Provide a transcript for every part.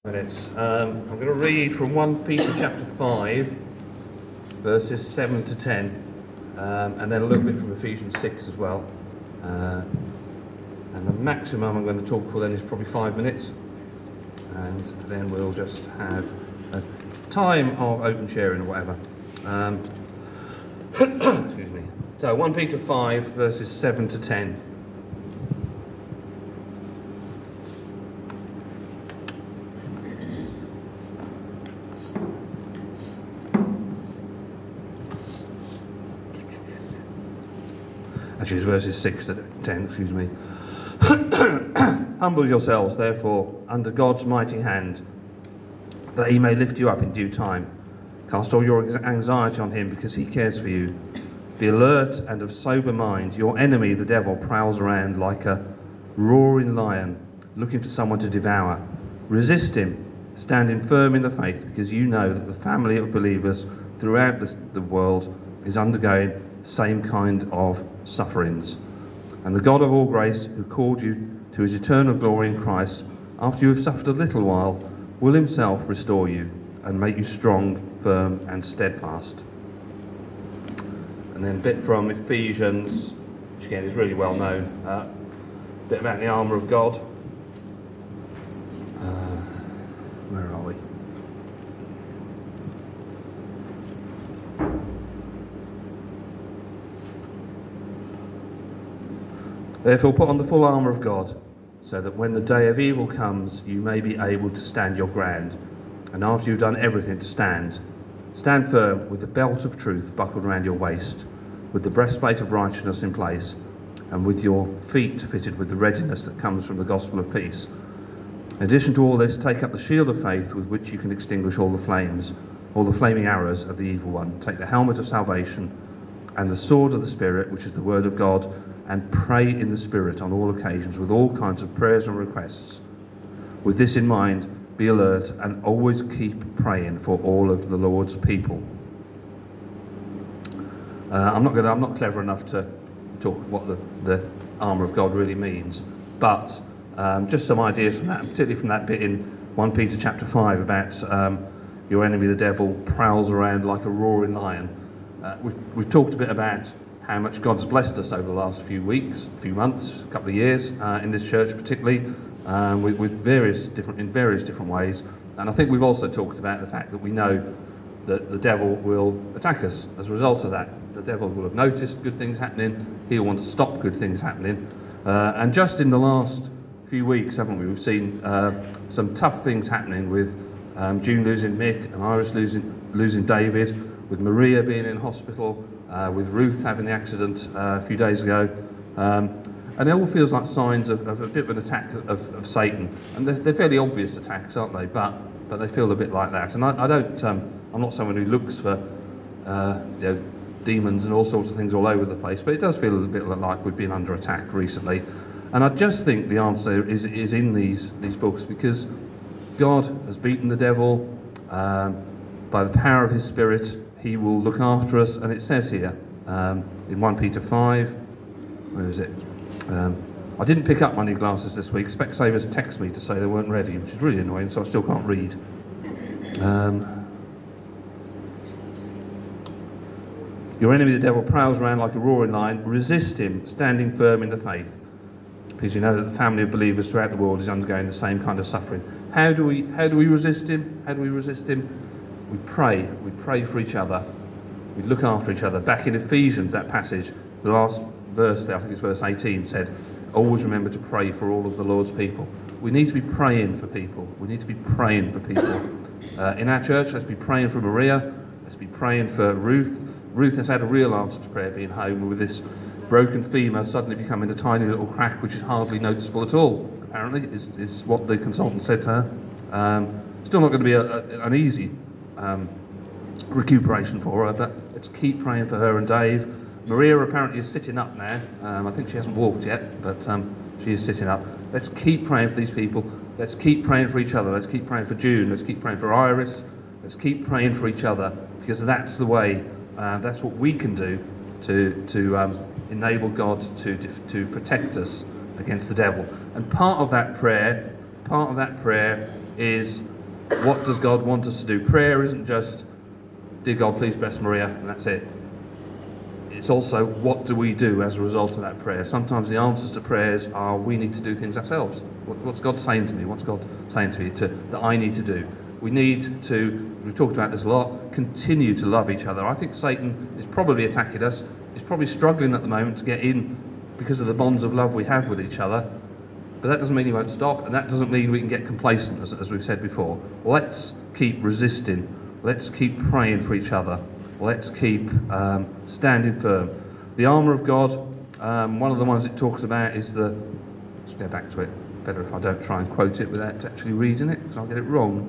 Minutes. I'm going to read from 1 Peter chapter 5, verses 7 to 10, and then a little bit from Ephesians 6 as well. And the maximum I'm going to talk for then is probably 5 minutes, and then we'll just have a time of open sharing or whatever. Excuse me. So 1 Peter 5, verses 7 to 10. Actually, it's verses 6 to 10, excuse me. Humble yourselves, therefore, under God's mighty hand, that he may lift you up in due time. Cast all your anxiety on him, because he cares for you. Be alert and of sober mind. Your enemy, the devil, prowls around like a roaring lion, looking for someone to devour. Resist him, standing firm in the faith, because you know that the family of believers throughout the world is undergoing the same kind of sufferings. And the God of all grace, who called you to his eternal glory in Christ, after you have suffered a little while, will himself restore you and make you strong, firm and steadfast. And then a bit from Ephesians, which again is really well known, a bit about the armour of God. Where are we? Therefore put on the full armour of God, so that when the day of evil comes, you may be able to stand your ground. And after you've done everything to stand, stand firm with the belt of truth buckled around your waist, with the breastplate of righteousness in place, and with your feet fitted with the readiness that comes from the gospel of peace. In addition to all this, take up the shield of faith with which you can extinguish all the flaming arrows of the evil one. Take the helmet of salvation and the sword of the Spirit, which is the word of God, and pray in the Spirit on all occasions with all kinds of prayers and requests. With this in mind, be alert and always keep praying for all of the Lord's people. I'm not clever enough to talk what the armour of God really means, but just some ideas from that, particularly from that bit in 1 Peter chapter 5 about your enemy the devil prowls around like a roaring lion. We've talked a bit about how much God's blessed us over the last few weeks, few months, a couple of years in this church particularly, with various different ways. And I think we've also talked about the fact that we know that the devil will attack us as a result of that. The devil will have noticed good things happening, he'll want to stop good things happening. And just in the last few weeks, haven't we, we've seen some tough things happening with June losing Mick and Iris losing David, with Maria being in hospital, with Ruth having the accident a few days ago. And it all feels like signs of a bit of an attack of Satan. And they're fairly obvious attacks, aren't they? But they feel a bit like that. And I'm not someone who looks for demons and all sorts of things all over the place, but it does feel a bit like we've been under attack recently. And I just think the answer is in these books, because God has beaten the devil by the power of his Spirit. He will look after us, and it says here in 1 Peter 5, where is it? I didn't pick up my new glasses this week. Specsavers text me to say they weren't ready, which is really annoying, so I still can't read. Your enemy the devil prowls around like a roaring lion. Resist him, standing firm in the faith, because you know that the family of believers throughout the world is undergoing the same kind of suffering. How do we resist him? How do we resist him? We pray for each other, we look after each other. Back in Ephesians, that passage, the last verse there, I think it's verse 18, said, always remember to pray for all of the Lord's people. We need to be praying for people. In our church, let's be praying for Maria, let's be praying for Ruth. Ruth has had a real answer to prayer being home, with this broken femur suddenly becoming a tiny little crack, which is hardly noticeable at all, apparently, is what the consultant said to her. Still not going to be an easy recuperation for her, but let's keep praying for her and Dave. Maria apparently is sitting up now. I think she hasn't walked yet, but she is sitting up. Let's keep praying for these people. Let's keep praying for each other. Let's keep praying for June. Let's keep praying for Iris. Let's keep praying for each other, because that's the way, that's what we can do to enable God to protect us against the devil. And part of that prayer is What does God want us to do? Prayer isn't just, dear God, please bless Maria, and that's it. It's also, what do we do as a result of that prayer? Sometimes the answers to prayers are, we need to do things ourselves. What's God saying to me? What's God saying to me that I need to do? We need to, we've talked about this a lot, continue to love each other. I think Satan is probably attacking us. He's probably struggling at the moment to get in because of the bonds of love we have with each other. But that doesn't mean he won't stop, and that doesn't mean we can get complacent, as we've said before. Let's keep resisting. Let's keep praying for each other. Let's keep standing firm. The armour of God, one of the ones it talks about is let's go back to it. Better if I don't try and quote it without actually reading it, because I'll get it wrong.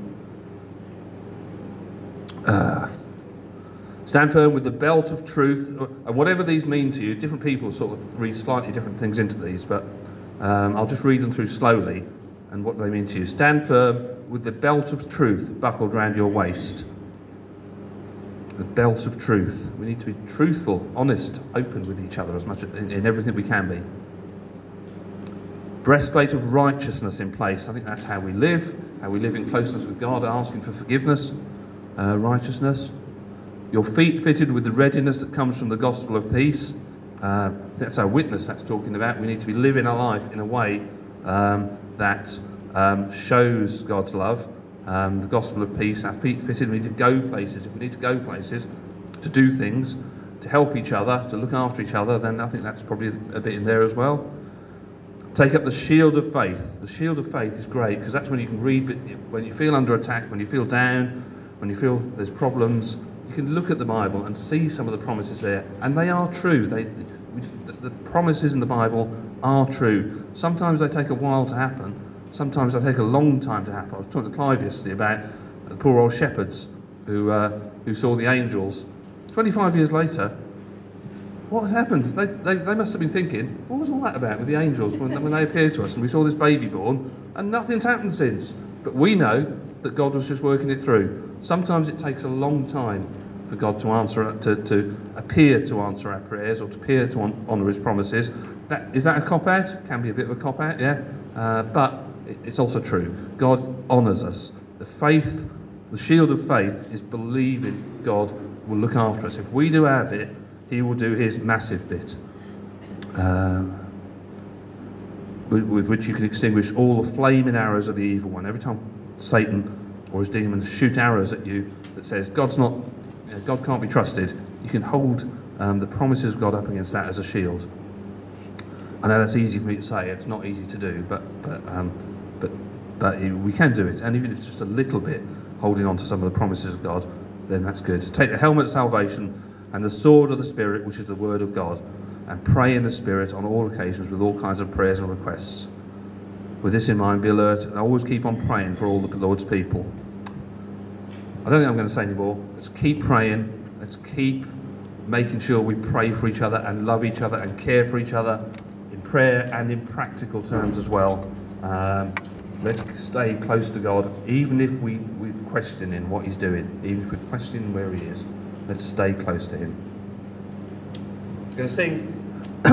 Stand firm with the belt of truth. And whatever these mean to you, different people sort of read slightly different things into these, but I'll just read them through slowly and what they mean to you. Stand firm with the belt of truth buckled round your waist. The belt of truth. We need to be truthful, honest, open with each other as much in everything we can be. Breastplate of righteousness in place. I think that's how we live in closeness with God, asking for forgiveness, righteousness. Your feet fitted with the readiness that comes from the gospel of peace. That's our witness that's talking about. We need to be living our life in a way that shows God's love. The gospel of peace, our feet fitted. We need to go places. If we need to go places, to do things, to help each other, to look after each other, then I think that's probably a bit in there as well. Take up the shield of faith. The shield of faith is great because that's when you can read, when you feel under attack, when you feel down, when you feel there's problems, you can look at the Bible and see some of the promises there, and they are true. The promises in the Bible are true. Sometimes they take a while to happen. Sometimes they take a long time to happen. I was talking to Clive yesterday about the poor old shepherds who saw the angels. 25 years later, what has happened? They must have been thinking, what was all that about with the angels when they appeared to us and we saw this baby born, and nothing's happened since. But we know that God was just working it through. Sometimes it takes a long time for God to answer, to appear to answer our prayers or to appear to honour his promises. Is that a cop-out? Can be a bit of a cop-out, yeah. But it's also true. God honours us. The faith, the shield of faith, is believing God will look after us. If we do our bit, he will do his massive bit, with which you can extinguish all the flaming arrows of the evil one. Every time Satan or his demons shoot arrows at you that says God can't be trusted, you can hold the promises of God up against that as a shield. I know that's easy for me to say. It's not easy to do, but we can do it. And even if it's just a little bit holding on to some of the promises of God, then that's good. Take the helmet of salvation and the sword of the Spirit, which is the word of God, and pray in the Spirit on all occasions with all kinds of prayers and requests. With this in mind, be alert and always keep on praying for all the Lord's people. I don't think I'm going to say any more. Let's keep praying. Let's keep making sure we pray for each other and love each other and care for each other in prayer and in practical terms as well. Let's stay close to God, even if we're questioning what he's doing, even if we're questioning where he is. Let's stay close to him. I'm going to sing